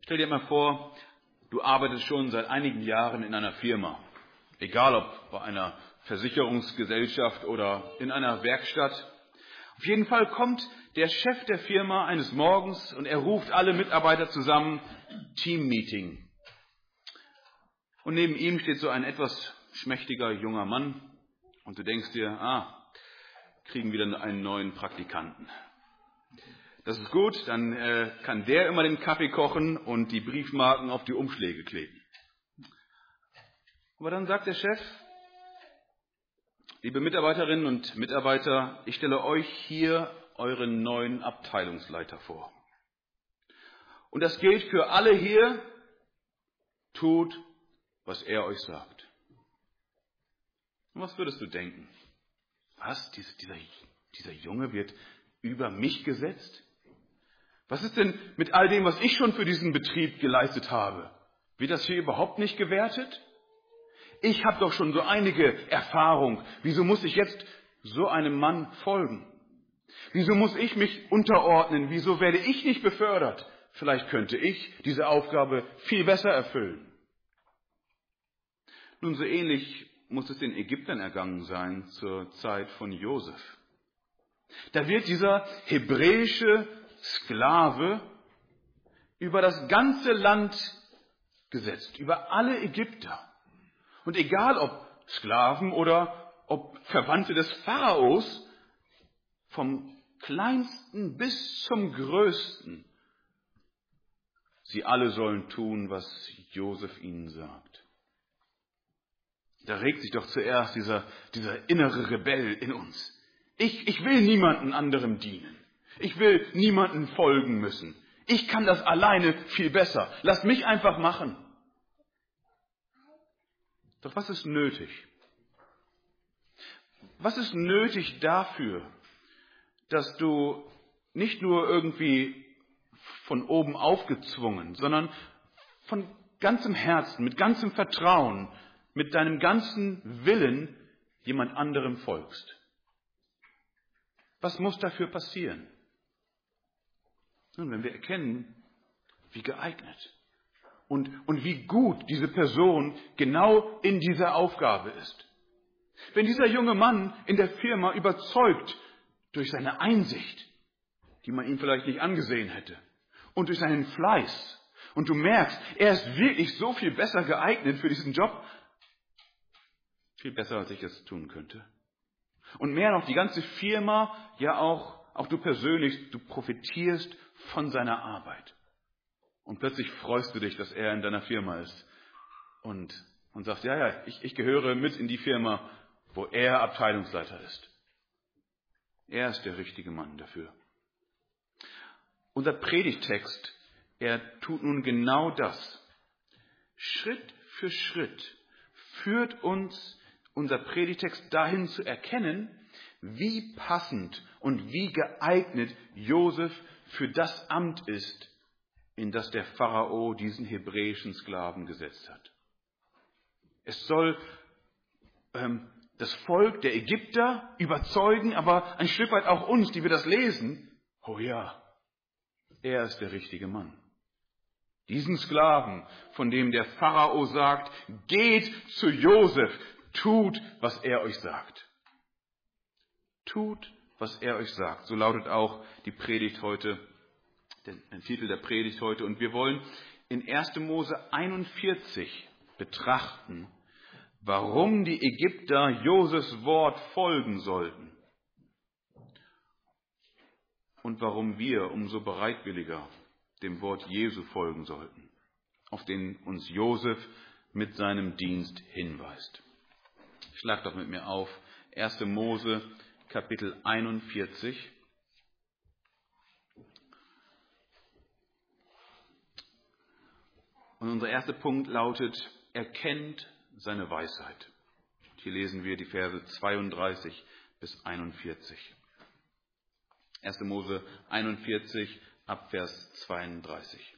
Stell dir mal vor, du arbeitest schon seit einigen Jahren in einer Firma. Egal ob bei einer Versicherungsgesellschaft oder in einer Werkstatt. Auf jeden Fall kommt der Chef der Firma eines Morgens und er ruft alle Mitarbeiter zusammen, Teammeeting. Und neben ihm steht so ein etwas schmächtiger junger Mann und du denkst dir, kriegen wieder einen neuen Praktikanten. Das ist gut, dann kann der immer den Kaffee kochen und die Briefmarken auf die Umschläge kleben. Aber dann sagt der Chef, liebe Mitarbeiterinnen und Mitarbeiter, ich stelle euch hier euren neuen Abteilungsleiter vor. Und das gilt für alle hier, tut, was er euch sagt. Und was würdest du denken? Was? Dieser Junge wird über mich gesetzt? Was ist denn mit all dem, was ich schon für diesen Betrieb geleistet habe? Wird das hier überhaupt nicht gewertet? Ich habe doch schon so einige Erfahrung. Wieso muss ich jetzt so einem Mann folgen? Wieso muss ich mich unterordnen? Wieso werde ich nicht befördert? Vielleicht könnte ich diese Aufgabe viel besser erfüllen. Nun, so ähnlich muss es den Ägyptern ergangen sein zur Zeit von Josef. Da wird dieser hebräische Sklave über das ganze Land gesetzt, über alle Ägypter. Und egal ob Sklaven oder ob Verwandte des Pharaos, vom kleinsten bis zum größten, sie alle sollen tun, was Josef ihnen sagt. Da regt sich doch zuerst dieser innere Rebell in uns. Ich will niemanden anderem dienen. Ich will niemanden folgen müssen. Ich kann das alleine viel besser. Lass mich einfach machen. Doch was ist nötig? Was ist nötig dafür, dass du nicht nur irgendwie von oben aufgezwungen, sondern von ganzem Herzen, mit ganzem Vertrauen, mit deinem ganzen Willen jemand anderem folgst? Was muss dafür passieren? Nun, wenn wir erkennen, wie geeignet und wie gut diese Person genau in dieser Aufgabe ist. Wenn dieser junge Mann in der Firma überzeugt durch seine Einsicht, die man ihm vielleicht nicht angesehen hätte, und durch seinen Fleiß, und du merkst, er ist wirklich so viel besser geeignet für diesen Job, viel besser, als ich es tun könnte. Und mehr noch, die ganze Firma, ja auch du persönlich, du profitierst von seiner Arbeit. Und plötzlich freust du dich, dass er in deiner Firma ist. Und sagst, ich gehöre mit in die Firma, wo er Abteilungsleiter ist. Er ist der richtige Mann dafür. Unser Predigttext, er tut nun genau das. Schritt für Schritt führt uns unser Predigtext dahin zu erkennen, wie passend und wie geeignet Josef für das Amt ist, in das der Pharao diesen hebräischen Sklaven gesetzt hat. Es soll das Volk der Ägypter überzeugen, aber ein Stück weit auch uns, die wir das lesen, oh ja, er ist der richtige Mann. Diesen Sklaven, von dem der Pharao sagt, geht zu Josef, tut, was er euch sagt. Tut, was er euch sagt. So lautet auch die Predigt heute, der Titel der Predigt heute. Und wir wollen in 1. Mose 41 betrachten, warum die Ägypter Josefs Wort folgen sollten. Und warum wir umso bereitwilliger dem Wort Jesu folgen sollten, auf den uns Josef mit seinem Dienst hinweist. Schlag doch mit mir auf, 1. Mose, Kapitel 41. Und unser erster Punkt lautet, erkennt seine Weisheit. Hier lesen wir die Verse 32 bis 41. 1. Mose 41, ab Vers 32.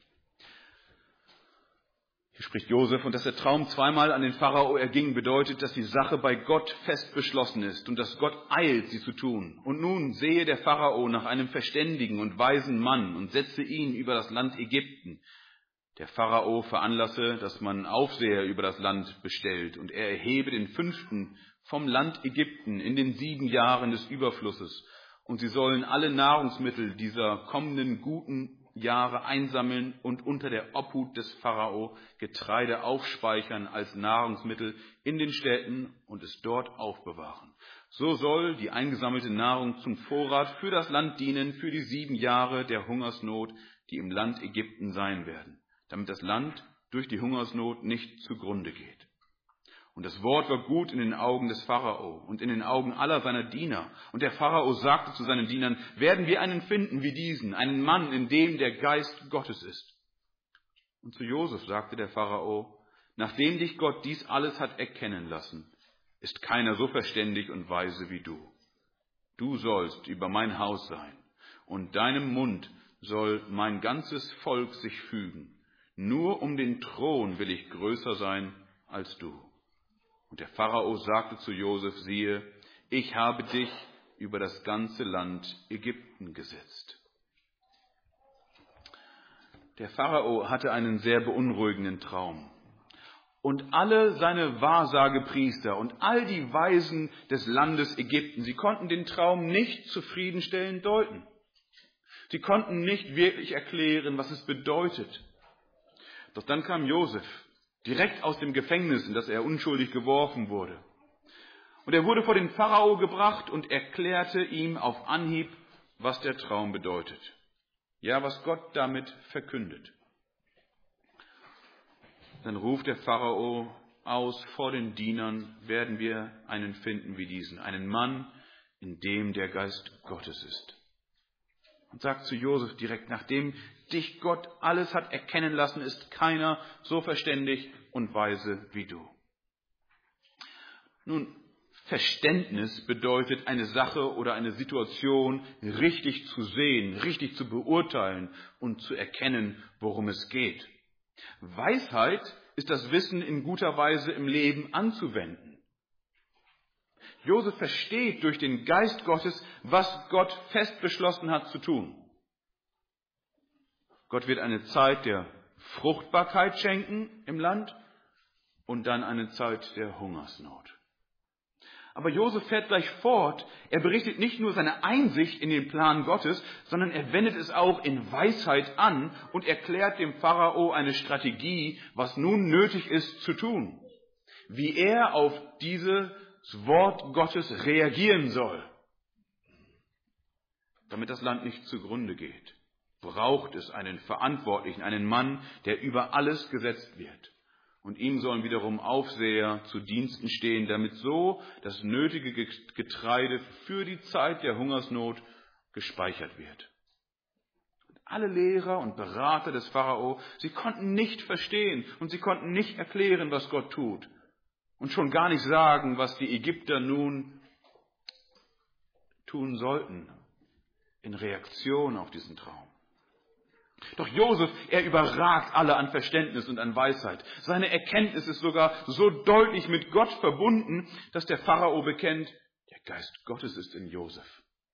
Hier spricht Josef, und dass der Traum zweimal an den Pharao erging, bedeutet, dass die Sache bei Gott fest beschlossen ist und dass Gott eilt, sie zu tun. Und nun sehe der Pharao nach einem verständigen und weisen Mann und setze ihn über das Land Ägypten. der Pharao veranlasse, dass man Aufseher über das Land bestellt, und er erhebe den 5. vom Land Ägypten in den 7 Jahren des Überflusses, und sie sollen alle Nahrungsmittel dieser kommenden guten Jahre einsammeln und unter der Obhut des Pharao Getreide aufspeichern als Nahrungsmittel in den Städten und es dort aufbewahren. So soll die eingesammelte Nahrung zum Vorrat für das Land dienen, für die 7 Jahre der Hungersnot, die im Land Ägypten sein werden, damit das Land durch die Hungersnot nicht zugrunde geht. Und das Wort war gut in den Augen des Pharao und in den Augen aller seiner Diener. Und der Pharao sagte zu seinen Dienern: Werden wir einen finden wie diesen, einen Mann, in dem der Geist Gottes ist? Und zu Josef sagte der Pharao: Nachdem dich Gott dies alles hat erkennen lassen, ist keiner so verständig und weise wie du. Du sollst über mein Haus sein, und deinem Mund soll mein ganzes Volk sich fügen. Nur um den Thron will ich größer sein als du. Und der Pharao sagte zu Josef: Siehe, ich habe dich über das ganze Land Ägypten gesetzt. Der Pharao hatte einen sehr beunruhigenden Traum. Und alle seine Wahrsagepriester und all die Weisen des Landes Ägypten, sie konnten den Traum nicht zufriedenstellend deuten. Sie konnten nicht wirklich erklären, was es bedeutet. Doch dann kam Josef direkt aus dem Gefängnis, in das er unschuldig geworfen wurde. Und er wurde vor den Pharao gebracht und erklärte ihm auf Anhieb, was der Traum bedeutet. Ja, was Gott damit verkündet. Dann ruft der Pharao aus: Vor den Dienern werden wir einen finden wie diesen, einen Mann, in dem der Geist Gottes ist. Und sagt zu Josef direkt: Nachdem dich Gott alles hat erkennen lassen, ist keiner so verständig und weise wie du. Nun, Verständnis bedeutet, eine Sache oder eine Situation richtig zu sehen, richtig zu beurteilen und zu erkennen, worum es geht. Weisheit ist das Wissen in guter Weise im Leben anzuwenden. Josef versteht durch den Geist Gottes, was Gott fest beschlossen hat zu tun. Gott wird eine Zeit der Fruchtbarkeit schenken im Land und dann eine Zeit der Hungersnot. Aber Josef fährt gleich fort. Er berichtet nicht nur seine Einsicht in den Plan Gottes, sondern er wendet es auch in Weisheit an und erklärt dem Pharao eine Strategie, was nun nötig ist zu tun. Wie er auf dieses Wort Gottes reagieren soll. Damit das Land nicht zugrunde geht, braucht es einen Verantwortlichen, einen Mann, der über alles gesetzt wird. Und ihm sollen wiederum Aufseher zu Diensten stehen, damit so das nötige Getreide für die Zeit der Hungersnot gespeichert wird. Und alle Lehrer und Berater des Pharao, sie konnten nicht verstehen und sie konnten nicht erklären, was Gott tut. Und schon gar nicht sagen, was die Ägypter nun tun sollten in Reaktion auf diesen Traum. Doch Josef, er überragt alle an Verständnis und an Weisheit. Seine Erkenntnis ist sogar so deutlich mit Gott verbunden, dass der Pharao bekennt: Der Geist Gottes ist in Josef.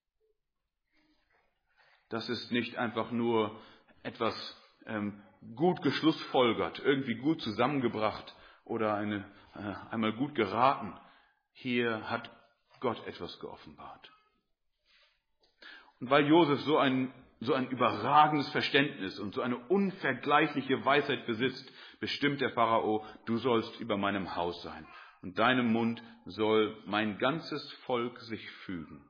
Das ist nicht einfach nur etwas gut geschlussfolgert, irgendwie gut zusammengebracht oder einmal gut geraten. Hier hat Gott etwas geoffenbart. Und weil Josef so ein überragendes Verständnis und so eine unvergleichliche Weisheit besitzt, bestimmt der Pharao: Du sollst über meinem Haus sein, und deinem Mund soll mein ganzes Volk sich fügen.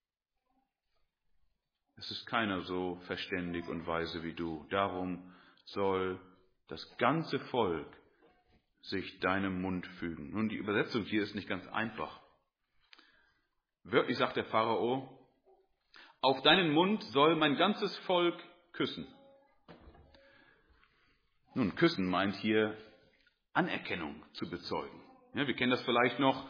Es ist keiner so verständig und weise wie du. Darum soll das ganze Volk sich deinem Mund fügen. Nun, die Übersetzung hier ist nicht ganz einfach. Wörtlich sagt der Pharao: Auf deinen Mund soll mein ganzes Volk küssen. Nun, küssen meint hier Anerkennung zu bezeugen. Ja, wir kennen das vielleicht noch,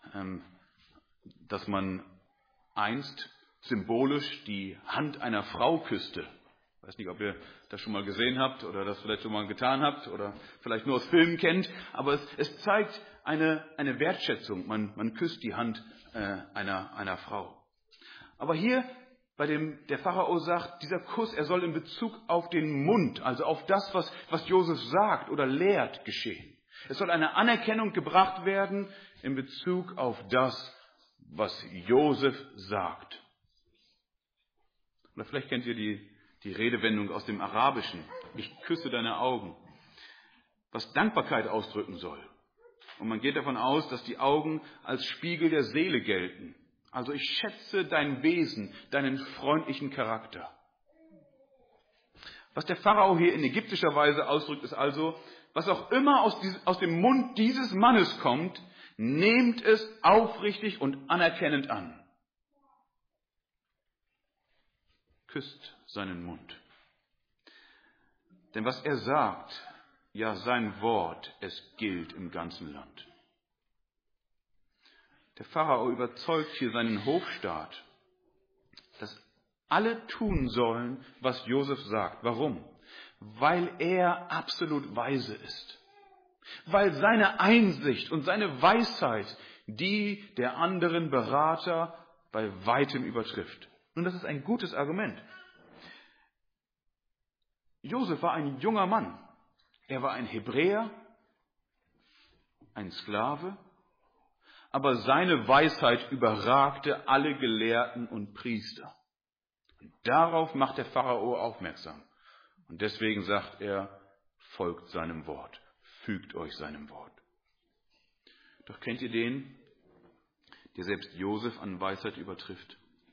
dass man einst symbolisch die Hand einer Frau küsste. Ich weiß nicht, ob ihr das schon mal gesehen habt oder das vielleicht schon mal getan habt oder vielleicht nur aus Filmen kennt, aber es zeigt eine Wertschätzung. Man küsst die Hand einer Frau. Aber hier bei dem der Pharao sagt, dieser Kuss, er soll in Bezug auf den Mund, also auf das, was Josef sagt oder lehrt, geschehen. Es soll eine Anerkennung gebracht werden in Bezug auf das, was Josef sagt. Oder vielleicht kennt ihr die Redewendung aus dem Arabischen. Ich küsse deine Augen. Was Dankbarkeit ausdrücken soll. Und man geht davon aus, dass die Augen als Spiegel der Seele gelten. Also ich schätze dein Wesen, deinen freundlichen Charakter. Was der Pharao hier in ägyptischer Weise ausdrückt, ist also, was auch immer aus dem Mund dieses Mannes kommt, nehmt es aufrichtig und anerkennend an. Küsst seinen Mund. Denn was er sagt, ja sein Wort, es gilt im ganzen Land. Der Pharao überzeugt hier seinen Hofstaat, dass alle tun sollen, was Josef sagt. Warum? Weil er absolut weise ist. Weil seine Einsicht und seine Weisheit die der anderen Berater bei weitem übertrifft. Und das ist ein gutes Argument. Josef war ein junger Mann. Er war ein Hebräer, ein Sklave, aber seine Weisheit überragte alle Gelehrten und Priester. Und darauf macht der Pharao aufmerksam. Und deswegen sagt er, folgt seinem Wort, fügt euch seinem Wort. Doch kennt ihr den, der selbst Josef an Weisheit übertrifft?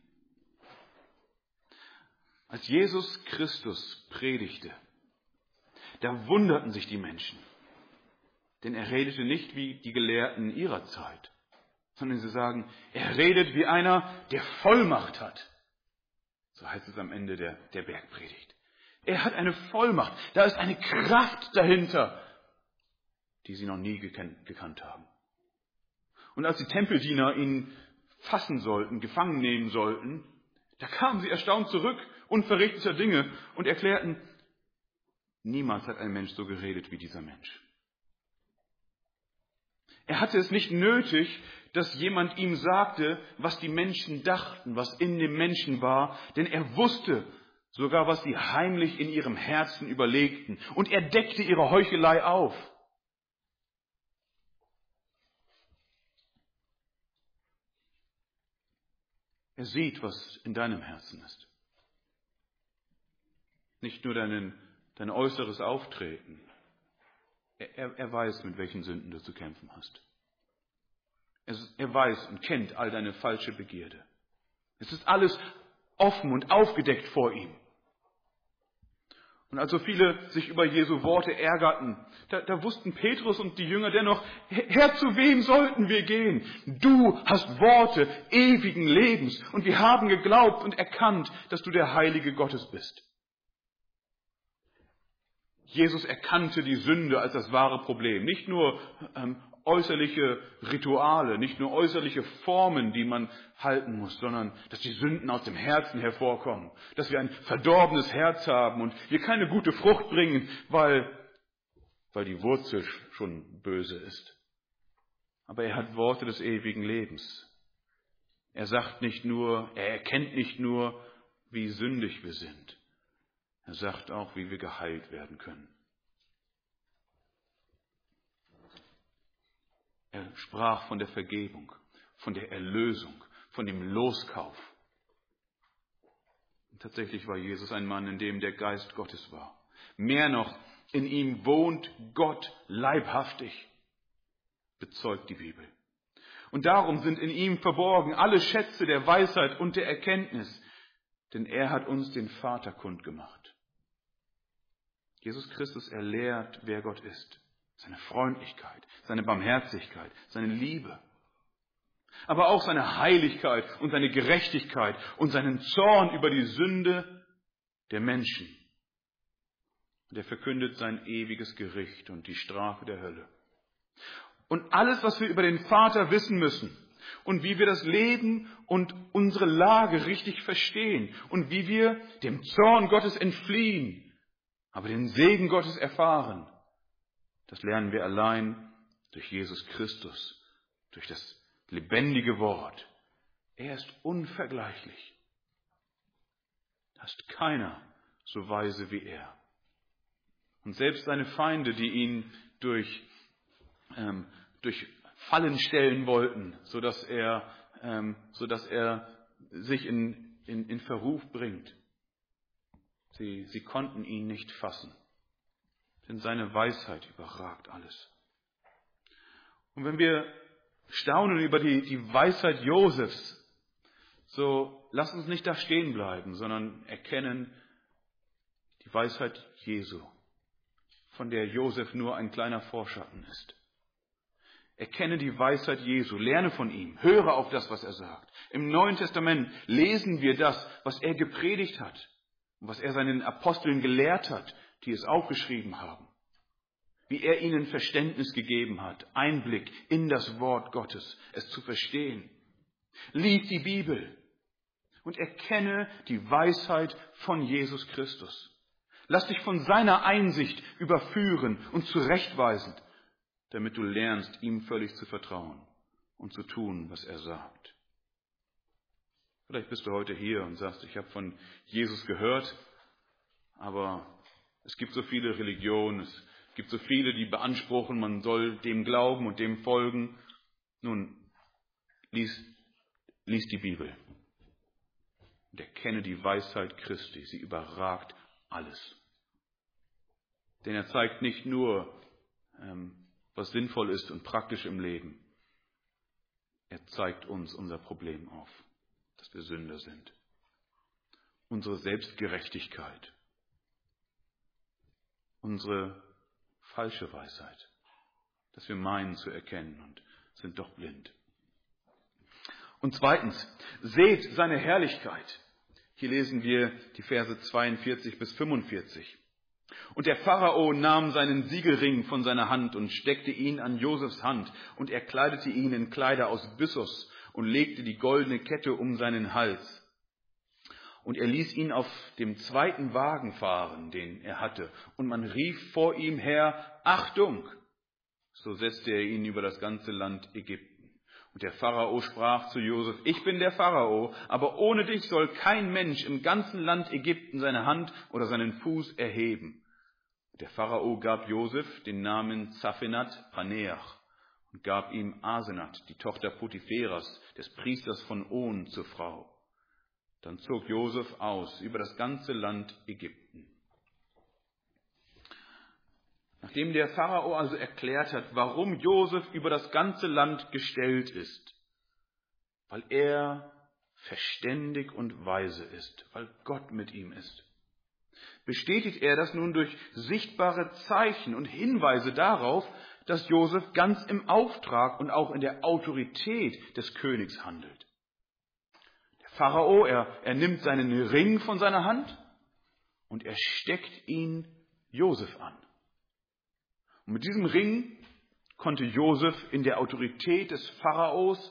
Als Jesus Christus predigte, da wunderten sich die Menschen. Denn er redete nicht wie die Gelehrten ihrer Zeit, sondern sie sagen, er redet wie einer, der Vollmacht hat. So heißt es am Ende der Bergpredigt. Er hat eine Vollmacht, da ist eine Kraft dahinter, die sie noch nie gekannt haben. Und als die Tempeldiener ihn fassen sollten, gefangen nehmen sollten, da kamen sie erstaunt zurück, unverrichteter Dinge, und erklärten, niemals hat ein Mensch so geredet wie dieser Mensch. Er hatte es nicht nötig, dass jemand ihm sagte, was die Menschen dachten, was in dem Menschen war, denn er wusste sogar, was sie heimlich in ihrem Herzen überlegten, und er deckte ihre Heuchelei auf. Er sieht, was in deinem Herzen ist. Nicht nur dein äußeres Auftreten. Er weiß, mit welchen Sünden du zu kämpfen hast. Er weiß und kennt all deine falsche Begierde. Es ist alles offen und aufgedeckt vor ihm. Und als so viele sich über Jesu Worte ärgerten, da wussten Petrus und die Jünger dennoch, Herr, zu wem sollten wir gehen? Du hast Worte ewigen Lebens, und wir haben geglaubt und erkannt, dass du der Heilige Gottes bist. Jesus erkannte die Sünde als das wahre Problem. Nicht nur äußerliche Rituale, nicht nur äußerliche Formen, die man halten muss, sondern dass die Sünden aus dem Herzen hervorkommen. Dass wir ein verdorbenes Herz haben und wir keine gute Frucht bringen, weil die Wurzel schon böse ist. Aber er hat Worte des ewigen Lebens. Er sagt nicht nur, er erkennt nicht nur, wie sündig wir sind. Er sagt auch, wie wir geheilt werden können. Er sprach von der Vergebung, von der Erlösung, von dem Loskauf. Und tatsächlich war Jesus ein Mann, in dem der Geist Gottes war. Mehr noch, in ihm wohnt Gott leibhaftig, bezeugt die Bibel. Und darum sind in ihm verborgen alle Schätze der Weisheit und der Erkenntnis, denn er hat uns den Vater kundgemacht. Jesus Christus erlehrt, wer Gott ist. Seine Freundlichkeit, seine Barmherzigkeit, seine Liebe. Aber auch seine Heiligkeit und seine Gerechtigkeit und seinen Zorn über die Sünde der Menschen. Und er verkündet sein ewiges Gericht und die Strafe der Hölle. Und alles, was wir über den Vater wissen müssen und wie wir das Leben und unsere Lage richtig verstehen und wie wir dem Zorn Gottes entfliehen, aber den Segen Gottes erfahren, das lernen wir allein durch Jesus Christus, durch das lebendige Wort. Er ist unvergleichlich. Da ist keiner so weise wie er. Und selbst seine Feinde, die ihn durch Fallen stellen wollten, sodass er sich in Verruf bringt, sie konnten ihn nicht fassen. Denn seine Weisheit überragt alles. Und wenn wir staunen über die Weisheit Josefs, so lass uns nicht da stehen bleiben, sondern erkennen die Weisheit Jesu, von der Josef nur ein kleiner Vorschatten ist. Erkenne die Weisheit Jesu, lerne von ihm, höre auf das, was er sagt. Im Neuen Testament lesen wir das, was er gepredigt hat und was er seinen Aposteln gelehrt hat, die es aufgeschrieben haben. Wie er ihnen Verständnis gegeben hat, Einblick in das Wort Gottes, es zu verstehen. Lies die Bibel und erkenne die Weisheit von Jesus Christus. Lass dich von seiner Einsicht überführen und zurechtweisen, damit du lernst, ihm völlig zu vertrauen und zu tun, was er sagt. Vielleicht bist du heute hier und sagst, ich habe von Jesus gehört, aber es gibt so viele Religionen, es gibt so viele, die beanspruchen, man soll dem glauben und dem folgen. Nun, lies die Bibel und erkenne die Weisheit Christi. Sie überragt alles. Denn er zeigt nicht nur, was sinnvoll ist und praktisch im Leben. Er zeigt uns unser Problem auf, dass wir Sünder sind. Unsere Selbstgerechtigkeit. Unsere falsche Weisheit. Dass wir meinen zu erkennen und sind doch blind. Und zweitens, seht seine Herrlichkeit. Hier lesen wir die Verse 42 bis 45. Und der Pharao nahm seinen Siegelring von seiner Hand und steckte ihn an Josefs Hand, und er kleidete ihn in Kleider aus Byssus und legte die goldene Kette um seinen Hals. Und er ließ ihn auf dem zweiten Wagen fahren, den er hatte, und man rief vor ihm her, Achtung! So setzte er ihn über das ganze Land Ägypten. Und der Pharao sprach zu Josef, ich bin der Pharao, aber ohne dich soll kein Mensch im ganzen Land Ägypten seine Hand oder seinen Fuß erheben. Der Pharao gab Josef den Namen Zaphenat-Paneach und gab ihm Asenat, die Tochter Potipheras, des Priesters von On, zur Frau. Dann zog Josef aus über das ganze Land Ägypten. Nachdem der Pharao also erklärt hat, warum Josef über das ganze Land gestellt ist, weil er verständig und weise ist, weil Gott mit ihm ist, bestätigt er das nun durch sichtbare Zeichen und Hinweise darauf, dass Josef ganz im Auftrag und auch in der Autorität des Königs handelt. Der Pharao, er nimmt seinen Ring von seiner Hand und er steckt ihn Josef an. Und mit diesem Ring konnte Josef in der Autorität des Pharaos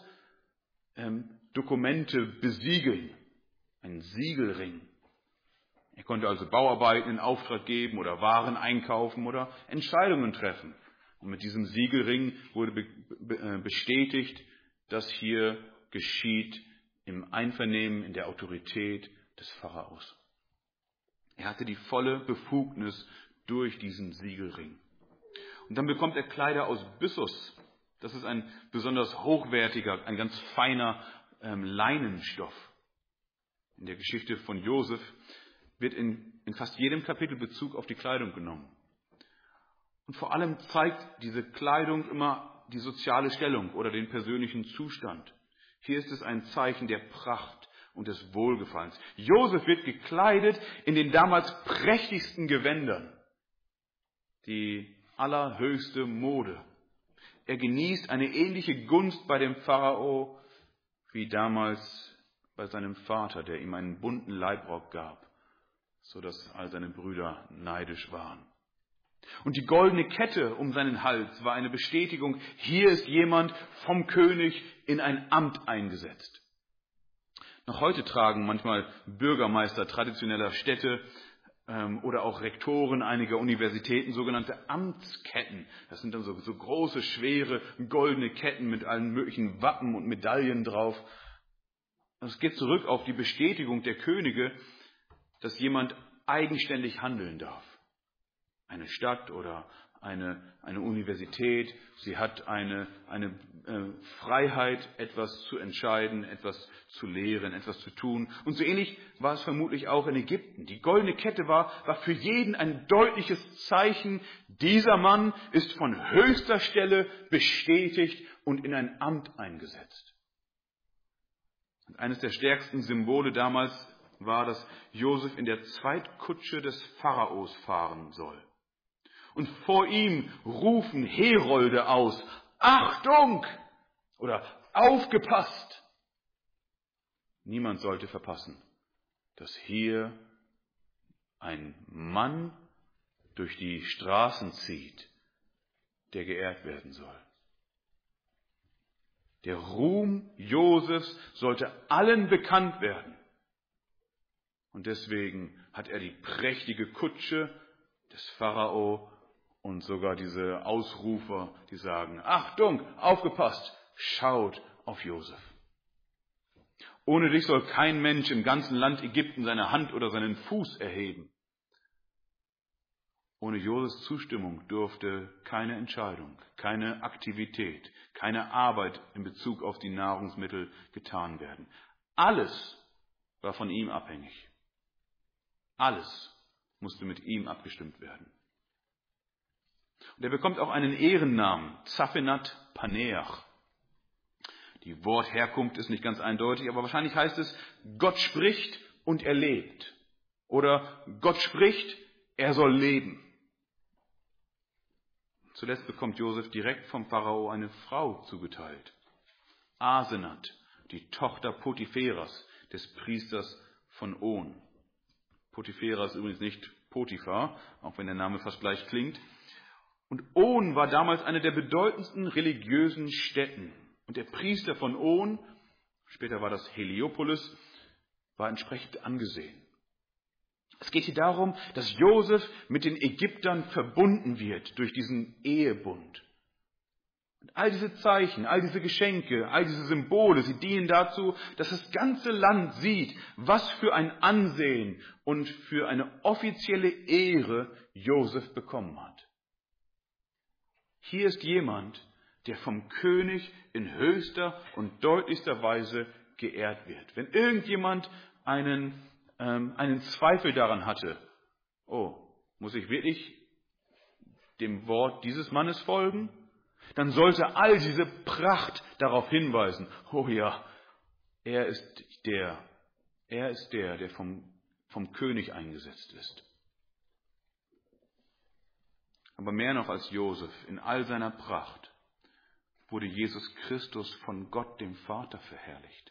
Dokumente besiegeln. Ein Siegelring. Er konnte also Bauarbeiten in Auftrag geben oder Waren einkaufen oder Entscheidungen treffen. Und mit diesem Siegelring wurde bestätigt, dass hier geschieht im Einvernehmen, in der Autorität des Pharaos. Er hatte die volle Befugnis durch diesen Siegelring. Und dann bekommt er Kleider aus Byssus. Das ist ein besonders hochwertiger, ein ganz feiner Leinenstoff. In der Geschichte von Josef wird in fast jedem Kapitel Bezug auf die Kleidung genommen. Und vor allem zeigt diese Kleidung immer die soziale Stellung oder den persönlichen Zustand. Hier ist es ein Zeichen der Pracht und des Wohlgefallens. Josef wird gekleidet in den damals prächtigsten Gewändern. Die allerhöchste Mode. Er genießt eine ähnliche Gunst bei dem Pharao wie damals bei seinem Vater, der ihm einen bunten Leibrock gab, so dass all seine Brüder neidisch waren. Und die goldene Kette um seinen Hals war eine Bestätigung, hier ist jemand vom König in ein Amt eingesetzt. Noch heute tragen manchmal Bürgermeister traditioneller Städte oder auch Rektoren einiger Universitäten sogenannte Amtsketten. Das sind dann so große, schwere, goldene Ketten mit allen möglichen Wappen und Medaillen drauf. Es geht zurück auf die Bestätigung der Könige, dass jemand eigenständig handeln darf. Eine Stadt oder eine Universität, sie hat eine Freiheit, etwas zu entscheiden, etwas zu lehren, etwas zu tun. Und so ähnlich war es vermutlich auch in Ägypten. Die goldene Kette war für jeden ein deutliches Zeichen, dieser Mann ist von höchster Stelle bestätigt und in ein Amt eingesetzt. Und eines der stärksten Symbole damals war, dass Josef in der Zweitkutsche des Pharaos fahren soll. Und vor ihm rufen Herolde aus, Achtung! Oder aufgepasst! Niemand sollte verpassen, dass hier ein Mann durch die Straßen zieht, der geehrt werden soll. Der Ruhm Josefs sollte allen bekannt werden. Und deswegen hat er die prächtige Kutsche des Pharao und sogar diese Ausrufer, die sagen, Achtung, aufgepasst, schaut auf Josef. Ohne dich soll kein Mensch im ganzen Land Ägypten seine Hand oder seinen Fuß erheben. Ohne Josefs Zustimmung durfte keine Entscheidung, keine Aktivität, keine Arbeit in Bezug auf die Nahrungsmittel getan werden. Alles war von ihm abhängig. Alles musste mit ihm abgestimmt werden. Und er bekommt auch einen Ehrennamen, Zaphenat Paneach. Die Wortherkunft ist nicht ganz eindeutig, aber wahrscheinlich heißt es, Gott spricht und er lebt. Oder Gott spricht, er soll leben. Zuletzt bekommt Josef direkt vom Pharao eine Frau zugeteilt. Asenat, die Tochter Potipheras, des Priesters von On. Potipheras ist übrigens nicht Potiphar, auch wenn der Name fast gleich klingt. Und On war damals eine der bedeutendsten religiösen Stätten. Und der Priester von On, später war das Heliopolis, war entsprechend angesehen. Es geht hier darum, dass Josef mit den Ägyptern verbunden wird durch diesen Ehebund. Und all diese Zeichen, all diese Geschenke, all diese Symbole, sie dienen dazu, dass das ganze Land sieht, was für ein Ansehen und für eine offizielle Ehre Josef bekommen hat. Hier ist jemand, der vom König in höchster und deutlichster Weise geehrt wird. Wenn irgendjemand einen Zweifel daran hatte, muss ich wirklich dem Wort dieses Mannes folgen? Dann sollte all diese Pracht darauf hinweisen, er ist der vom König eingesetzt ist. Aber mehr noch als Josef, in all seiner Pracht, wurde Jesus Christus von Gott, dem Vater, verherrlicht.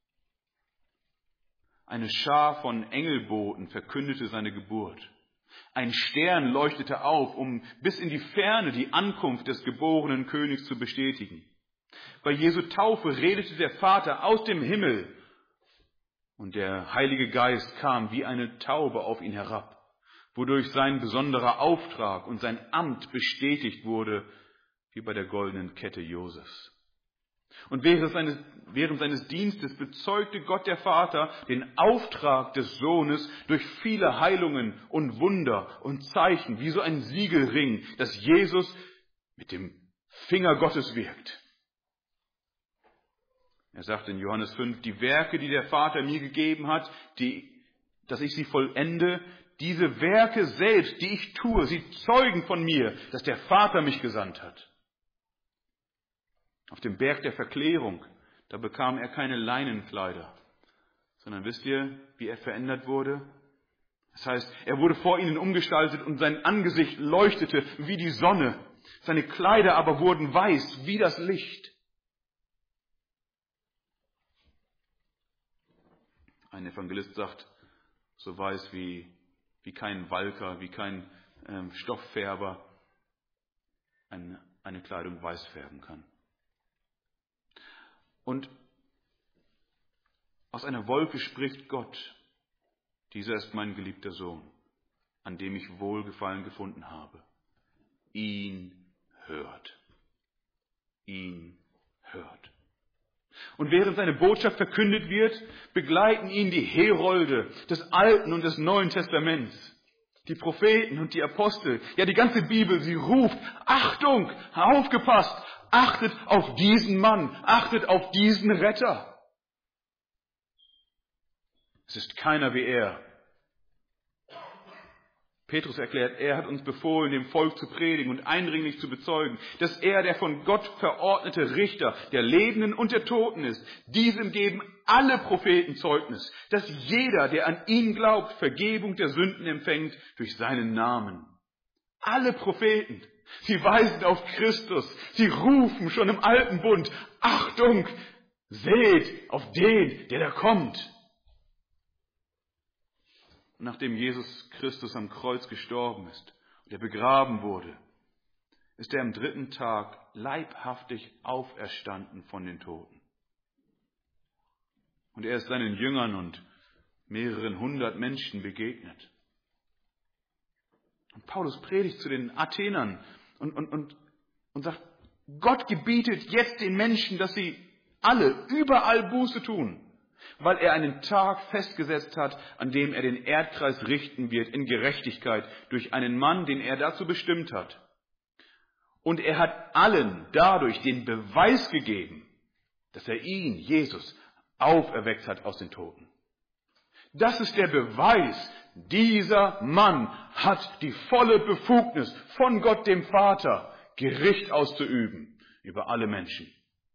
Eine Schar von Engelboten verkündete seine Geburt. Ein Stern leuchtete auf, um bis in die Ferne die Ankunft des geborenen Königs zu bestätigen. Bei Jesu Taufe redete der Vater aus dem Himmel und der Heilige Geist kam wie eine Taube auf ihn herab, wodurch sein besonderer Auftrag und sein Amt bestätigt wurde, wie bei der goldenen Kette Josefs. Und während seines Dienstes bezeugte Gott der Vater den Auftrag des Sohnes durch viele Heilungen und Wunder und Zeichen, wie so ein Siegelring, dass Jesus mit dem Finger Gottes wirkt. Er sagt in Johannes 5, die Werke, die der Vater mir gegeben hat, dass ich sie vollende, diese Werke selbst, die ich tue, sie zeugen von mir, dass der Vater mich gesandt hat. Auf dem Berg der Verklärung, da bekam er keine Leinenkleider, sondern wisst ihr, wie er verändert wurde? Das heißt, er wurde vor ihnen umgestaltet und sein Angesicht leuchtete wie die Sonne. Seine Kleider aber wurden weiß wie das Licht. Ein Evangelist sagt, so weiß wie kein Walker, wie kein Stofffärber eine Kleidung weiß färben kann. Und aus einer Wolke spricht Gott, dieser ist mein geliebter Sohn, an dem ich Wohlgefallen gefunden habe. Ihn hört. Ihn hört. Und während seine Botschaft verkündet wird, begleiten ihn die Herolde des Alten und des Neuen Testaments. Die Propheten und die Apostel, ja die ganze Bibel, sie ruft, Achtung, aufgepasst, achtet auf diesen Mann, achtet auf diesen Retter. Es ist keiner wie er. Petrus erklärt, er hat uns befohlen, dem Volk zu predigen und eindringlich zu bezeugen, dass er der von Gott verordnete Richter der Lebenden und der Toten ist. Diesem geben alle Propheten Zeugnis, dass jeder, der an ihn glaubt, Vergebung der Sünden empfängt durch seinen Namen. Alle Propheten, sie weisen auf Christus, sie rufen schon im alten Bund, Achtung, seht auf den, der da kommt. Nachdem Jesus Christus am Kreuz gestorben ist und er begraben wurde, ist er am 3. Tag leibhaftig auferstanden von den Toten. Und er ist seinen Jüngern und mehreren 100 Menschen begegnet. Und Paulus predigt zu den Athenern und sagt, Gott gebietet jetzt den Menschen, dass sie alle überall Buße tun, weil er einen Tag festgesetzt hat, an dem er den Erdkreis richten wird in Gerechtigkeit durch einen Mann, den er dazu bestimmt hat. Und er hat allen dadurch den Beweis gegeben, dass er ihn, Jesus, auferweckt hat aus den Toten. Das ist der Beweis, dieser Mann hat die volle Befugnis von Gott dem Vater, Gericht auszuüben über alle Menschen.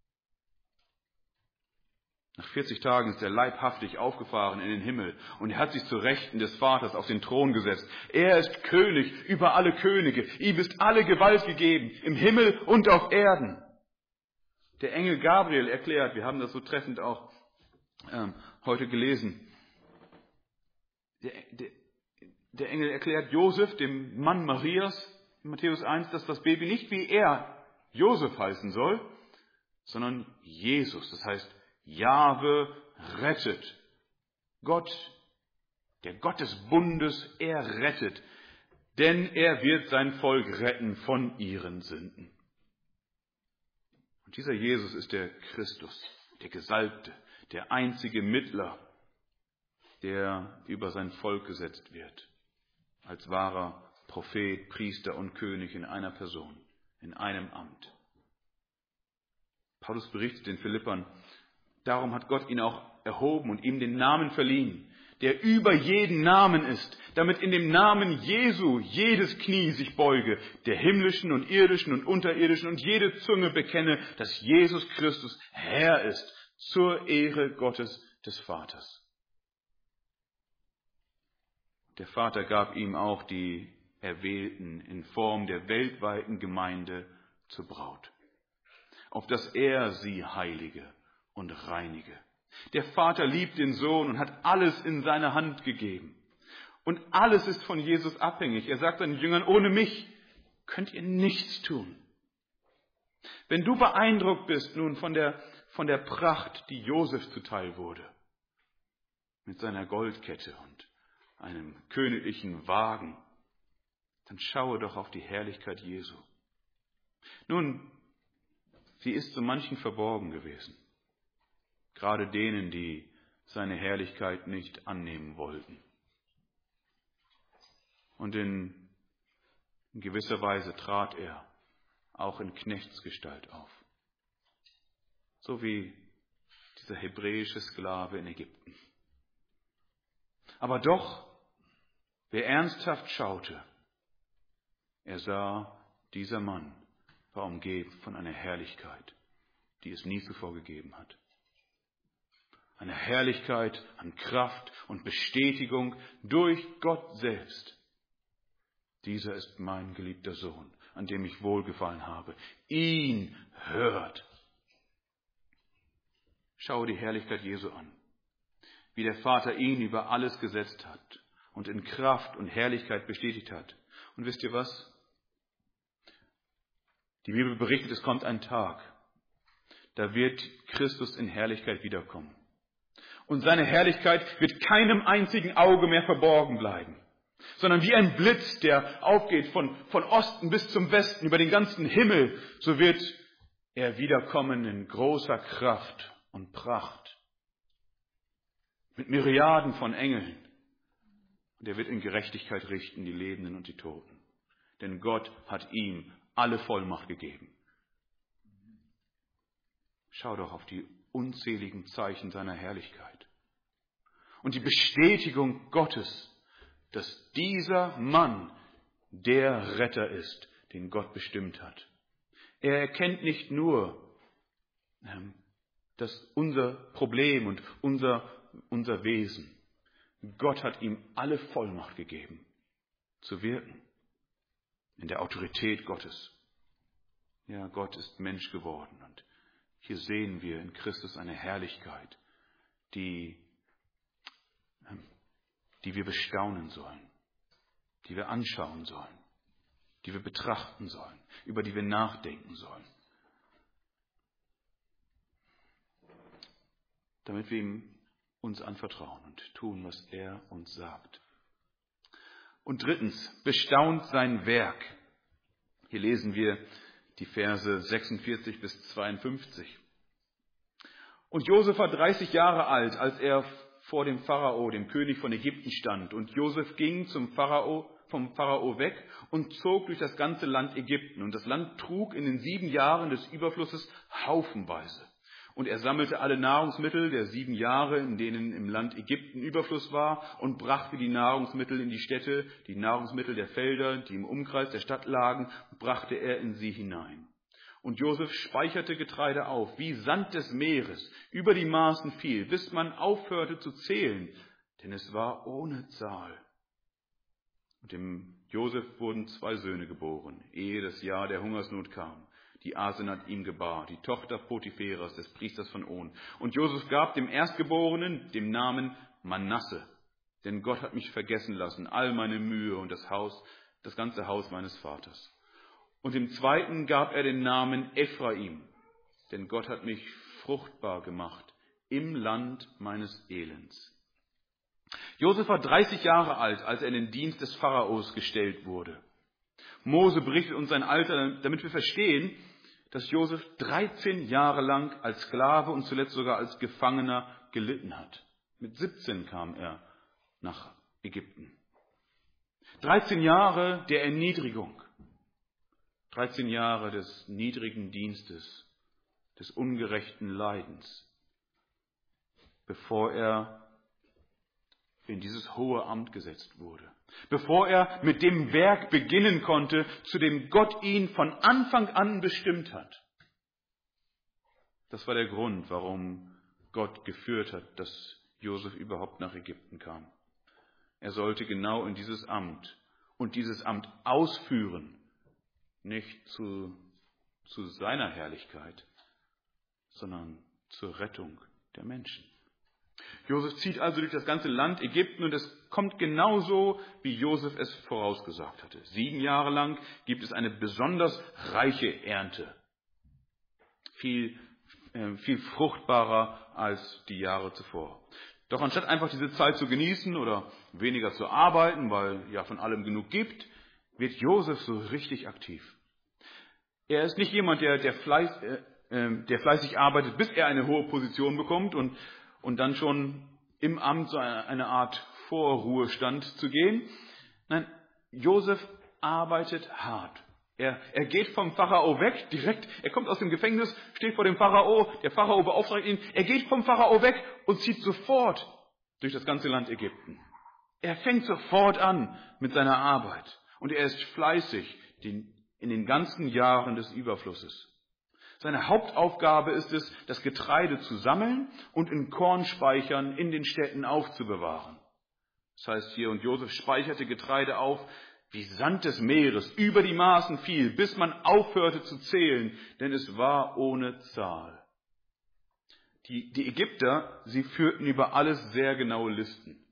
Nach 40 Tagen ist er leibhaftig aufgefahren in den Himmel und er hat sich zu Rechten des Vaters auf den Thron gesetzt. Er ist König über alle Könige. Ihm ist alle Gewalt gegeben, im Himmel und auf Erden. Der Engel Gabriel erklärt, wir haben das so treffend auch heute gelesen, der Engel erklärt Josef, dem Mann Marias, in Matthäus 1, dass das Baby nicht wie er Josef heißen soll, sondern Jesus, das heißt Jahwe rettet. Gott, der Gott des Bundes, er rettet, denn er wird sein Volk retten von ihren Sünden. Und dieser Jesus ist der Christus, der Gesalbte, der einzige Mittler, der über sein Volk gesetzt wird, als wahrer Prophet, Priester und König in einer Person, in einem Amt. Paulus berichtet den Philippern, darum hat Gott ihn auch erhoben und ihm den Namen verliehen, der über jeden Namen ist, damit in dem Namen Jesu jedes Knie sich beuge, der himmlischen und irdischen und unterirdischen, und jede Zunge bekenne, dass Jesus Christus Herr ist, zur Ehre Gottes des Vaters. Der Vater gab ihm auch die Erwählten in Form der weltweiten Gemeinde zur Braut, auf dass er sie heilige und reinige. Der Vater liebt den Sohn und hat alles in seine Hand gegeben. Und alles ist von Jesus abhängig. Er sagt seinen Jüngern, ohne mich könnt ihr nichts tun. Wenn du beeindruckt bist nun von der Pracht, die Josef zuteil wurde, mit seiner Goldkette und einem königlichen Wagen, dann schaue doch auf die Herrlichkeit Jesu. Nun, sie ist so manchen verborgen gewesen. Gerade denen, die seine Herrlichkeit nicht annehmen wollten. Und in gewisser Weise trat er auch in Knechtsgestalt auf. So wie dieser hebräische Sklave in Ägypten. Aber doch, wer ernsthaft schaute, er sah, dieser Mann war umgeben von einer Herrlichkeit, die es nie zuvor gegeben hat. Eine Herrlichkeit an Kraft und Bestätigung durch Gott selbst. Dieser ist mein geliebter Sohn, an dem ich wohlgefallen habe. Ihn hört. Schaue die Herrlichkeit Jesu an, wie der Vater ihn über alles gesetzt hat und in Kraft und Herrlichkeit bestätigt hat. Und wisst ihr was? Die Bibel berichtet, es kommt ein Tag, da wird Christus in Herrlichkeit wiederkommen. Und seine Herrlichkeit wird keinem einzigen Auge mehr verborgen bleiben, sondern wie ein Blitz, der aufgeht von Osten bis zum Westen über den ganzen Himmel, so wird er wiederkommen in großer Kraft und Pracht. Mit Myriaden von Engeln. Und er wird in Gerechtigkeit richten, die Lebenden und die Toten. Denn Gott hat ihm alle Vollmacht gegeben. Schau doch auf die unzähligen Zeichen seiner Herrlichkeit. Und die Bestätigung Gottes, dass dieser Mann der Retter ist, den Gott bestimmt hat. Er erkennt nicht nur, dass unser Problem und unser Wesen, Gott hat ihm alle Vollmacht gegeben, zu wirken. In der Autorität Gottes. Ja, Gott ist Mensch geworden. Und hier sehen wir in Christus eine Herrlichkeit, die wir bestaunen sollen, die wir anschauen sollen, die wir betrachten sollen, über die wir nachdenken sollen. Damit wir ihm uns anvertrauen und tun, was er uns sagt. Und drittens, bestaunt sein Werk. Hier lesen wir die Verse 46 bis 52. Und Josef war 30 Jahre alt, als er vor dem Pharao, dem König von Ägypten, stand. Und Josef ging vom Pharao weg und zog durch das ganze Land Ägypten. Und das Land trug in den 7 Jahren des Überflusses haufenweise. Und er sammelte alle Nahrungsmittel der 7 Jahre, in denen im Land Ägypten Überfluss war, und brachte die Nahrungsmittel in die Städte, die Nahrungsmittel der Felder, die im Umkreis der Stadt lagen, brachte er in sie hinein. Und Josef speicherte Getreide auf, wie Sand des Meeres, über die Maßen viel, bis man aufhörte zu zählen, denn es war ohne Zahl. Und dem Josef wurden 2 Söhne geboren, ehe das Jahr der Hungersnot kam. Die Asenat ihm gebar, die Tochter Potipheras, des Priesters von On. Und Josef gab dem Erstgeborenen den Namen Manasse, denn Gott hat mich vergessen lassen, all meine Mühe und das ganze Haus meines Vaters. Und dem Zweiten gab er den Namen Ephraim, denn Gott hat mich fruchtbar gemacht im Land meines Elends. Josef war 30 Jahre alt, als er in den Dienst des Pharaos gestellt wurde. Mose berichtet uns sein Alter, damit wir verstehen, dass Josef 13 Jahre lang als Sklave und zuletzt sogar als Gefangener gelitten hat. Mit 17 kam er nach Ägypten. 13 Jahre der Erniedrigung. 13 Jahre des niedrigen Dienstes, des ungerechten Leidens, bevor er in dieses hohe Amt gesetzt wurde. Bevor er mit dem Werk beginnen konnte, zu dem Gott ihn von Anfang an bestimmt hat. Das war der Grund, warum Gott geführt hat, dass Josef überhaupt nach Ägypten kam. Er sollte genau in dieses Amt und dieses Amt ausführen, nicht zu seiner Herrlichkeit, sondern zur Rettung der Menschen. Josef zieht also durch das ganze Land Ägypten und es kommt genauso, wie Josef es vorausgesagt hatte. 7 Jahre lang gibt es eine besonders reiche Ernte. Viel fruchtbarer als die Jahre zuvor. Doch anstatt einfach diese Zeit zu genießen oder weniger zu arbeiten, weil ja von allem genug gibt, wird Josef so richtig aktiv. Er ist nicht jemand, der fleißig arbeitet, bis er eine hohe Position bekommt und dann schon im Amt so eine Art Vorruhestand zu gehen. Nein, Josef arbeitet hart. Er geht vom Pharao weg, direkt, er kommt aus dem Gefängnis, steht vor dem Pharao, der Pharao beauftragt ihn, er geht vom Pharao weg und zieht sofort durch das ganze Land Ägypten. Er fängt sofort an mit seiner Arbeit und er ist fleißig in den ganzen Jahren des Überflusses. Seine Hauptaufgabe ist es, das Getreide zu sammeln und in Kornspeichern in den Städten aufzubewahren. Das heißt hier, und Josef speicherte Getreide auf, wie Sand des Meeres, über die Maßen viel, bis man aufhörte zu zählen, denn es war ohne Zahl. Die Ägypter, sie führten über alles sehr genaue Listen.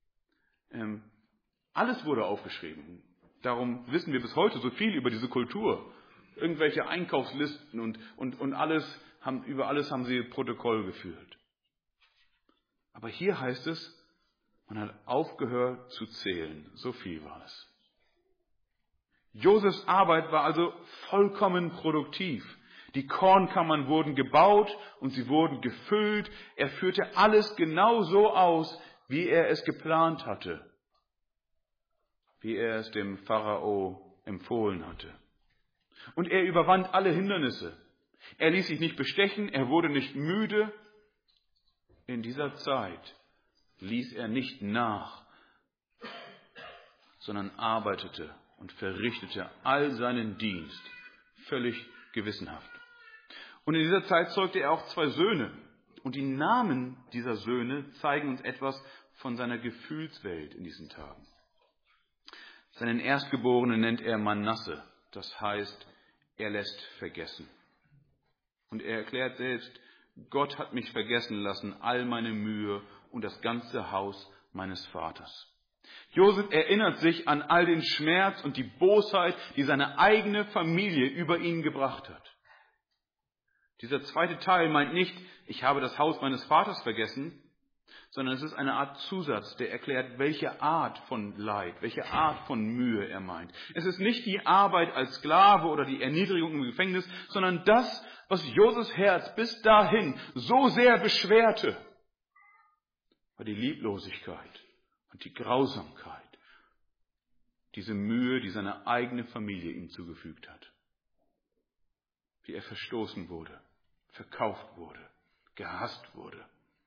Alles wurde aufgeschrieben. Darum wissen wir bis heute so viel über diese Kultur. Irgendwelche Einkaufslisten und über alles haben sie Protokoll geführt. Aber hier heißt es, man hat aufgehört zu zählen. So viel war es. Josefs Arbeit war also vollkommen produktiv. Die Kornkammern wurden gebaut und sie wurden gefüllt. Er führte alles genau so aus, wie er es geplant hatte, wie er es dem Pharao empfohlen hatte. Und er überwand alle Hindernisse. Er ließ sich nicht bestechen, er wurde nicht müde. In dieser Zeit ließ er nicht nach, sondern arbeitete und verrichtete all seinen Dienst völlig gewissenhaft. Und in dieser Zeit zeugte er auch 2 Söhne. Und die Namen dieser Söhne zeigen uns etwas von seiner Gefühlswelt in diesen Tagen. Seinen Erstgeborenen nennt er Manasse, das heißt, er lässt vergessen. Und er erklärt selbst, Gott hat mich vergessen lassen, all meine Mühe und das ganze Haus meines Vaters. Josef erinnert sich an all den Schmerz und die Bosheit, die seine eigene Familie über ihn gebracht hat. Dieser zweite Teil meint nicht, ich habe das Haus meines Vaters vergessen, sondern es ist eine Art Zusatz, der erklärt, welche Art von Leid, welche Art von Mühe er meint. Es ist nicht die Arbeit als Sklave oder die Erniedrigung im Gefängnis, sondern das, was Josefs Herz bis dahin so sehr beschwerte, war die Lieblosigkeit und die Grausamkeit, diese Mühe, die seine eigene Familie ihm zugefügt hat. Wie er verstoßen wurde, verkauft wurde, gehasst wurde.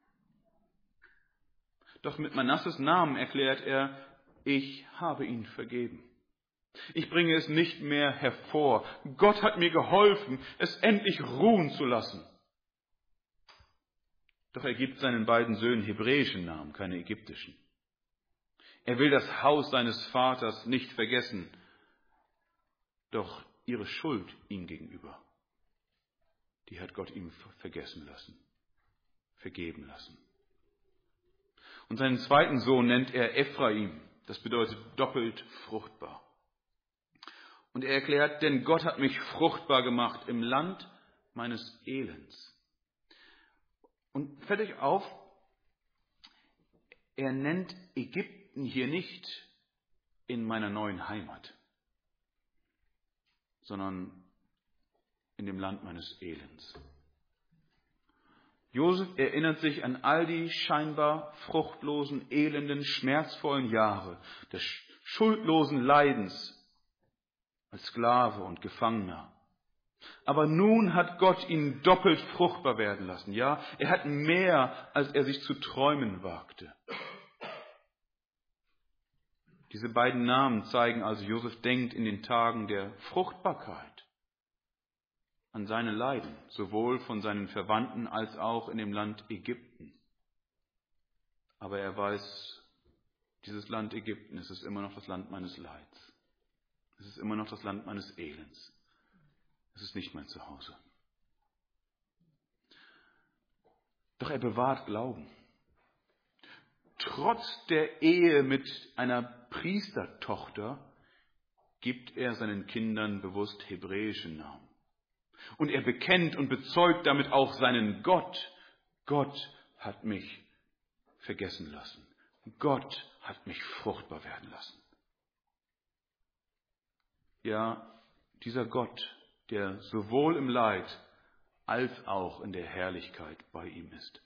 Doch mit Manasses Namen erklärt er, ich habe ihn vergeben. Ich bringe es nicht mehr hervor. Gott hat mir geholfen, es endlich ruhen zu lassen. Doch er gibt seinen beiden Söhnen hebräischen Namen, keine ägyptischen. Er will das Haus seines Vaters nicht vergessen, doch ihre Schuld ihm gegenüber, die hat Gott ihm vergessen lassen, vergeben lassen. Und seinen zweiten Sohn nennt er Ephraim, das bedeutet doppelt fruchtbar. Und er erklärt, denn Gott hat mich fruchtbar gemacht im Land meines Elends. Und fällt euch auf, er nennt Ägypten hier nicht in meiner neuen Heimat, sondern in dem Land meines Elends. Josef erinnert sich an all die scheinbar fruchtlosen, elenden, schmerzvollen Jahre des schuldlosen Leidens als Sklave und Gefangener. Aber nun hat Gott ihn doppelt fruchtbar werden lassen. Ja, er hat mehr, als er sich zu träumen wagte. Diese beiden Namen zeigen also, Josef denkt in den Tagen der Fruchtbarkeit an seine Leiden, sowohl von seinen Verwandten als auch in dem Land Ägypten. Aber er weiß, dieses Land Ägypten, es ist immer noch das Land meines Leids. Es ist immer noch das Land meines Elends. Es ist nicht mein Zuhause. Doch er bewahrt Glauben. Trotz der Ehe mit einer Priestertochter gibt er seinen Kindern bewusst hebräische Namen. Und er bekennt und bezeugt damit auch seinen Gott. Gott hat mich vergessen lassen. Gott hat mich fruchtbar werden lassen. Ja, dieser Gott, der sowohl im Leid als auch in der Herrlichkeit bei ihm ist.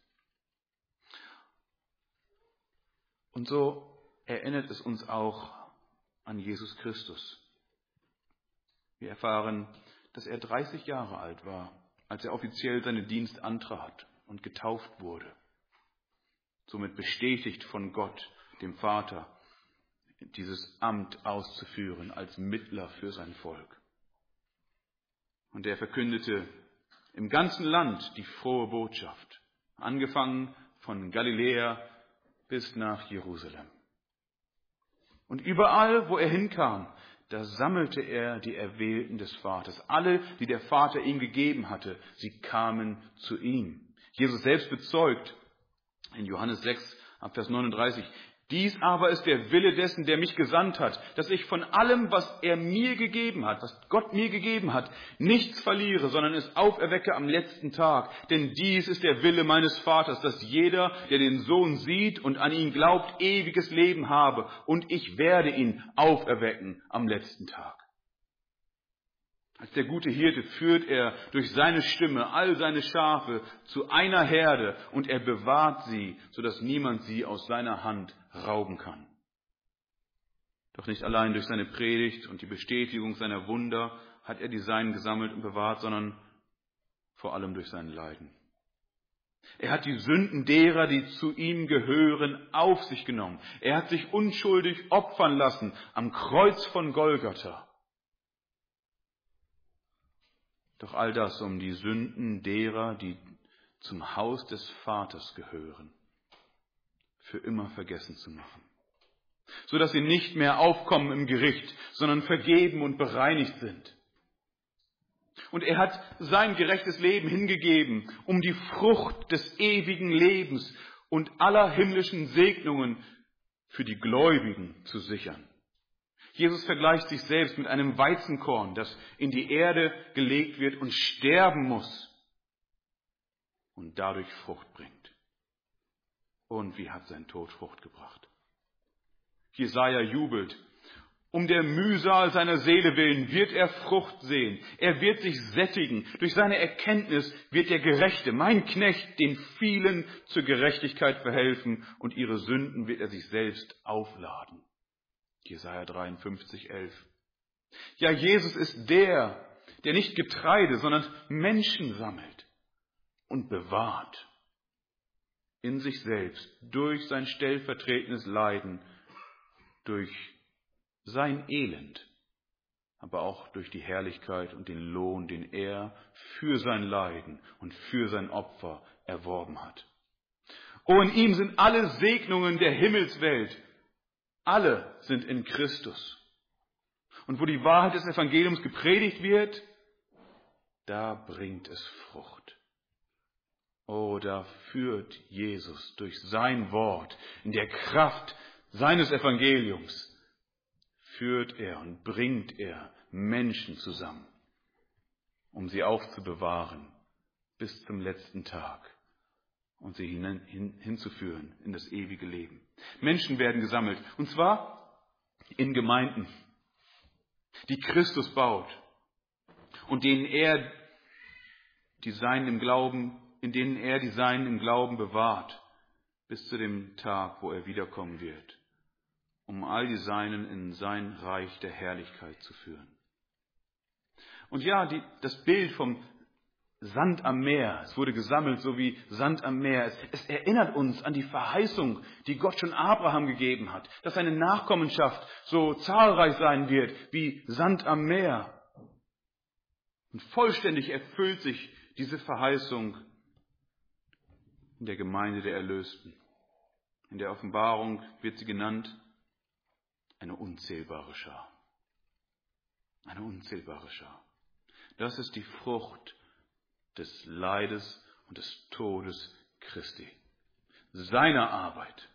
Und so erinnert es uns auch an Jesus Christus. Wir erfahren, dass er 30 Jahre alt war, als er offiziell seinen Dienst antrat und getauft wurde. Somit bestätigt von Gott, dem Vater, dieses Amt auszuführen als Mittler für sein Volk. Und er verkündete im ganzen Land die frohe Botschaft, angefangen von Galiläa bis nach Jerusalem. Und überall, wo er hinkam, da sammelte er die Erwählten des Vaters. Alle, die der Vater ihm gegeben hatte, sie kamen zu ihm. Jesus selbst bezeugt in Johannes 6, ab Vers 39, dies aber ist der Wille dessen, der mich gesandt hat, dass ich von allem, was er mir gegeben hat, was Gott mir gegeben hat, nichts verliere, sondern es auferwecke am letzten Tag. Denn dies ist der Wille meines Vaters, dass jeder, der den Sohn sieht und an ihn glaubt, ewiges Leben habe. Und ich werde ihn auferwecken am letzten Tag. Als Der gute Hirte führt er durch seine Stimme all seine Schafe zu einer Herde und er bewahrt sie, sodass niemand sie aus seiner Hand rauben kann. Doch nicht allein durch seine Predigt und die Bestätigung seiner Wunder hat er die Seinen gesammelt und bewahrt, sondern vor allem durch sein Leiden. Er hat die Sünden derer, die zu ihm gehören, auf sich genommen. Er hat sich unschuldig opfern lassen am Kreuz von Golgatha. Doch all das, um die Sünden derer, die zum Haus des Vaters gehören, für immer vergessen zu machen. Sodass sie nicht mehr aufkommen im Gericht, sondern vergeben und bereinigt sind. Und er hat sein gerechtes Leben hingegeben, um die Frucht des ewigen Lebens und aller himmlischen Segnungen für die Gläubigen zu sichern. Jesus vergleicht sich selbst mit einem Weizenkorn, das in die Erde gelegt wird und sterben muss und dadurch Frucht bringt. Und wie hat sein Tod Frucht gebracht? Jesaja jubelt. Um der Mühsal seiner Seele willen wird er Frucht sehen. Er wird sich sättigen. Durch seine Erkenntnis wird der Gerechte, mein Knecht, den vielen zur Gerechtigkeit verhelfen und ihre Sünden wird er sich selbst aufladen. Jesaja 53, 11. Ja, Jesus ist der nicht Getreide, sondern Menschen sammelt und bewahrt. In sich selbst, durch sein stellvertretendes Leiden, durch sein Elend, aber auch durch die Herrlichkeit und den Lohn, den er für sein Leiden und für sein Opfer erworben hat. Oh, in ihm sind alle Segnungen der Himmelswelt. Alle sind in Christus. Und wo die Wahrheit des Evangeliums gepredigt wird, da bringt es Frucht. Oh, da führt Jesus durch sein Wort in der Kraft seines Evangeliums, führt er und bringt er Menschen zusammen, um sie aufzubewahren bis zum letzten Tag und sie hinzuführen in das ewige Leben. Menschen werden gesammelt, und zwar in Gemeinden, die Christus baut und in denen er die Seinen im Glauben bewahrt, bis zu dem Tag, wo er wiederkommen wird, um all die Seinen in sein Reich der Herrlichkeit zu führen. Und ja, das Bild vom Sand am Meer, es wurde gesammelt, so wie Sand am Meer. Es erinnert uns an die Verheißung, die Gott schon Abraham gegeben hat, dass seine Nachkommenschaft so zahlreich sein wird wie Sand am Meer. Und vollständig erfüllt sich diese Verheißung in der Gemeinde der Erlösten. In der Offenbarung wird sie genannt eine unzählbare Schar. Eine unzählbare Schar. Das ist die Frucht des Leides und des Todes Christi. Seiner Arbeit.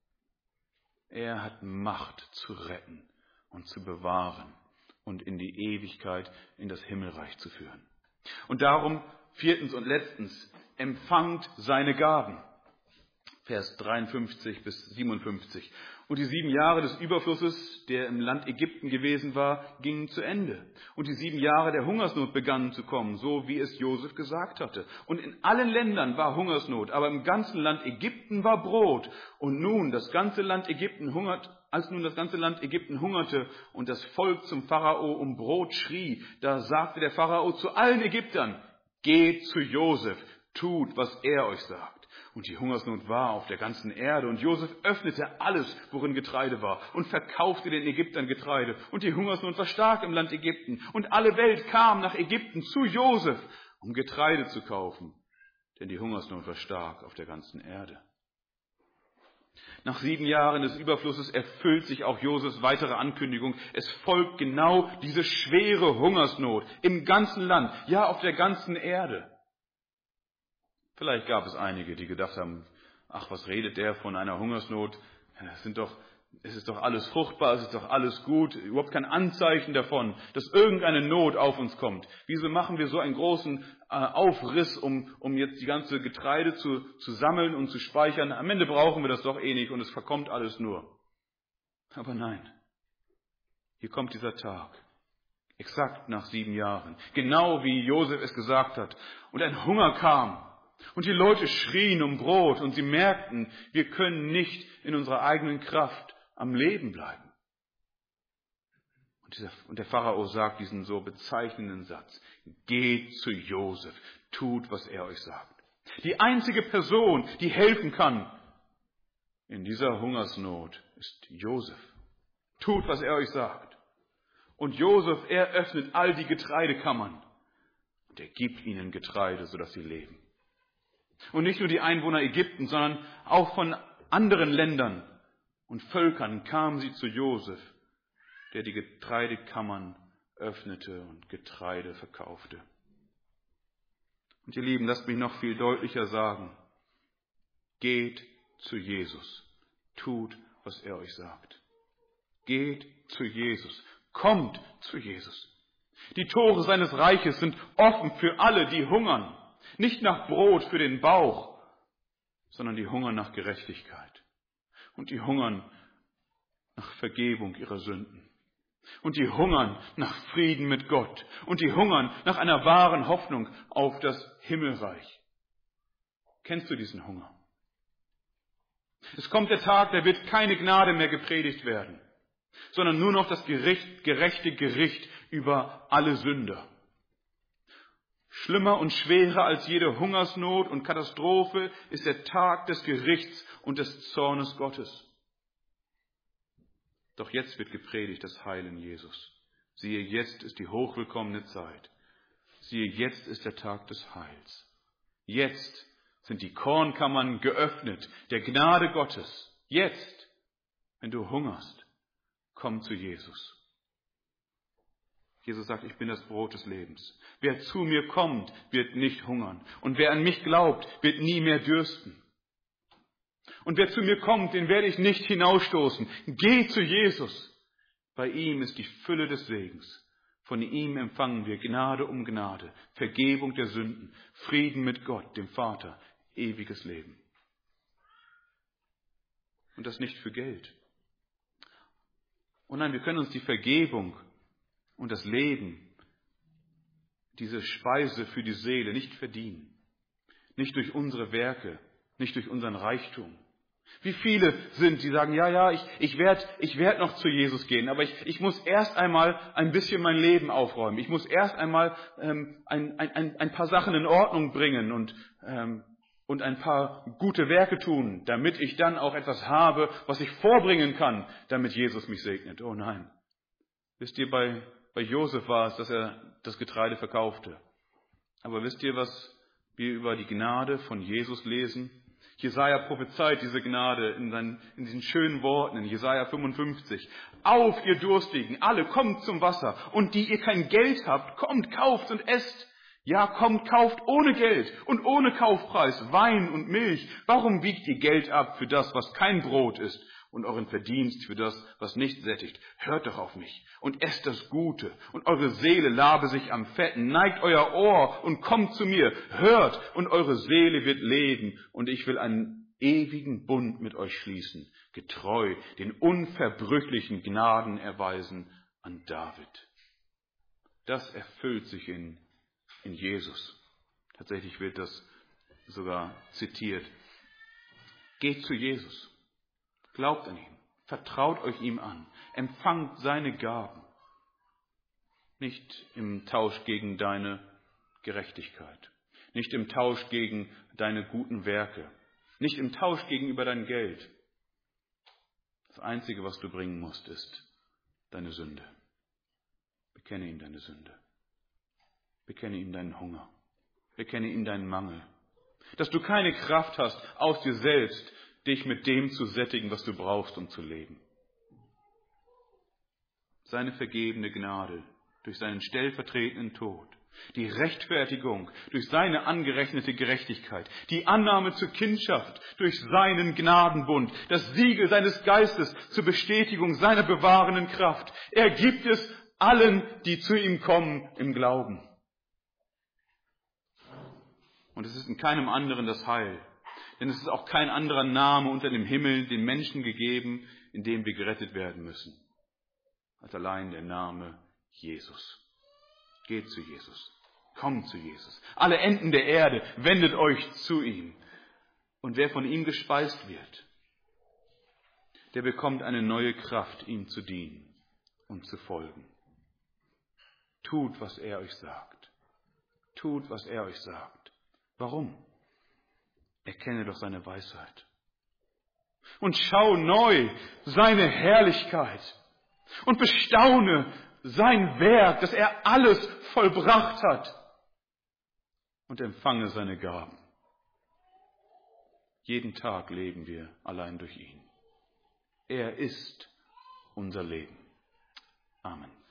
Er hat Macht zu retten und zu bewahren und in die Ewigkeit, in das Himmelreich zu führen. Und darum, viertens und letztens, empfangt seine Gaben. Vers 53 bis 57. Und die 7 Jahre des Überflusses, der im Land Ägypten gewesen war, gingen zu Ende. Und die 7 Jahre der Hungersnot begannen zu kommen, so wie es Josef gesagt hatte. Und in allen Ländern war Hungersnot, aber im ganzen Land Ägypten war Brot. Und nun, als nun das ganze Land Ägypten hungerte und das Volk zum Pharao um Brot schrie, da sagte der Pharao zu allen Ägyptern: Geht zu Josef, tut, was er euch sagt. Und die Hungersnot war auf der ganzen Erde. Und Josef öffnete alles, worin Getreide war, und verkaufte den Ägyptern Getreide. Und die Hungersnot war stark im Land Ägypten. Und alle Welt kam nach Ägypten zu Josef, um Getreide zu kaufen. Denn die Hungersnot war stark auf der ganzen Erde. Nach 7 Jahren des Überflusses erfüllt sich auch Josefs weitere Ankündigung. Es folgt genau diese schwere Hungersnot im ganzen Land, ja auf der ganzen Erde. Vielleicht gab es einige, die gedacht haben, ach, was redet der von einer Hungersnot? Es ist doch alles fruchtbar, es ist doch alles gut, überhaupt kein Anzeichen davon, dass irgendeine Not auf uns kommt. Wieso machen wir so einen großen Aufriss, um jetzt die ganze Getreide zu sammeln und zu speichern? Am Ende brauchen wir das doch eh nicht und es verkommt alles nur. Aber nein, hier kommt dieser Tag. Exakt nach 7 Jahren. Genau wie Josef es gesagt hat. Und ein Hunger kam. Und die Leute schrien um Brot und sie merkten, wir können nicht in unserer eigenen Kraft am Leben bleiben. Und der Pharao sagt diesen so bezeichnenden Satz: Geht zu Josef, tut, was er euch sagt. Die einzige Person, die helfen kann in dieser Hungersnot, ist Josef. Tut, was er euch sagt. Und Josef, er öffnet all die Getreidekammern und er gibt ihnen Getreide, sodass sie leben. Und nicht nur die Einwohner Ägyptens, sondern auch von anderen Ländern und Völkern kamen sie zu Josef, der die Getreidekammern öffnete und Getreide verkaufte. Und ihr Lieben, lasst mich noch viel deutlicher sagen: Geht zu Jesus, tut, was er euch sagt. Geht zu Jesus, kommt zu Jesus. Die Tore seines Reiches sind offen für alle, die hungern, nicht nach Brot für den Bauch, sondern die hungern nach Gerechtigkeit und die hungern nach Vergebung ihrer Sünden. Und die hungern nach Frieden mit Gott. Und die hungern nach einer wahren Hoffnung auf das Himmelreich. Kennst du diesen Hunger? Es kommt der Tag, da wird keine Gnade mehr gepredigt werden, sondern nur noch das gerechte Gericht über alle Sünder. Schlimmer und schwerer als jede Hungersnot und Katastrophe ist der Tag des Gerichts und des Zornes Gottes. Doch jetzt wird gepredigt das Heil in Jesus. Siehe, jetzt ist die hochwillkommene Zeit. Siehe, jetzt ist der Tag des Heils. Jetzt sind die Kornkammern geöffnet, der Gnade Gottes. Jetzt, wenn du hungerst, komm zu Jesus. Jesus sagt, ich bin das Brot des Lebens. Wer zu mir kommt, wird nicht hungern. Und wer an mich glaubt, wird nie mehr dürsten. Und wer zu mir kommt, den werde ich nicht hinausstoßen. Geh zu Jesus. Bei ihm ist die Fülle des Segens. Von ihm empfangen wir Gnade um Gnade, Vergebung der Sünden, Frieden mit Gott, dem Vater, ewiges Leben. Und das nicht für Geld. Und nein, wir können uns die Vergebung und das Leben, diese Speise für die Seele nicht verdienen. Nicht durch unsere Werke, nicht durch unseren Reichtum. Wie viele sind, die sagen, ja, ich werd noch zu Jesus gehen, aber ich muss erst einmal ein bisschen mein Leben aufräumen. Ich muss erst einmal ein paar Sachen in Ordnung bringen und ein paar gute Werke tun, damit ich dann auch etwas habe, was ich vorbringen kann, damit Jesus mich segnet. Oh nein. Wisst ihr, bei Josef war es, dass er das Getreide verkaufte. Aber wisst ihr, was wir über die Gnade von Jesus lesen? Jesaja prophezeit diese Gnade in diesen schönen Worten in Jesaja 55. Auf, ihr Durstigen, alle, kommt zum Wasser. Und die ihr kein Geld habt, kommt, kauft und esst. Ja, kommt, kauft ohne Geld und ohne Kaufpreis Wein und Milch. Warum wiegt ihr Geld ab für das, was kein Brot ist, und euren Verdienst für das, was nicht sättigt? Hört doch auf mich und esst das Gute, und eure Seele labe sich am Fetten. Neigt euer Ohr und kommt zu mir. Hört, und eure Seele wird leben, und ich will einen ewigen Bund mit euch schließen, getreu den unverbrüchlichen Gnaden erweisen an David. Das erfüllt sich in Jesus. Tatsächlich wird das sogar zitiert. Geht zu Jesus. Glaubt an ihn. Vertraut euch ihm an. Empfangt seine Gaben. Nicht im Tausch gegen deine Gerechtigkeit. Nicht im Tausch gegen deine guten Werke. Nicht im Tausch gegenüber dein Geld. Das Einzige, was du bringen musst, ist deine Sünde. Bekenne ihm deine Sünde. Bekenne ihm deinen Hunger. Bekenne ihm deinen Mangel. Dass du keine Kraft hast, aus dir selbst dich mit dem zu sättigen, was du brauchst, um zu leben. Seine vergebene Gnade durch seinen stellvertretenden Tod, die Rechtfertigung durch seine angerechnete Gerechtigkeit, die Annahme zur Kindschaft durch seinen Gnadenbund, das Siegel seines Geistes zur Bestätigung seiner bewahrenden Kraft. Er gibt es allen, die zu ihm kommen, im Glauben. Und es ist in keinem anderen das Heil. Denn es ist auch kein anderer Name unter dem Himmel den Menschen gegeben, in dem wir gerettet werden müssen, als allein der Name Jesus. Geht zu Jesus. Kommt zu Jesus. Alle Enden der Erde, wendet euch zu ihm. Und wer von ihm gespeist wird, der bekommt eine neue Kraft, ihm zu dienen und zu folgen. Tut, was er euch sagt. Tut, was er euch sagt. Warum? Erkenne doch seine Weisheit. Und schau neu seine Herrlichkeit. Und bestaune sein Werk, dass er alles vollbracht hat. Und empfange seine Gaben. Jeden Tag leben wir allein durch ihn. Er ist unser Leben. Amen.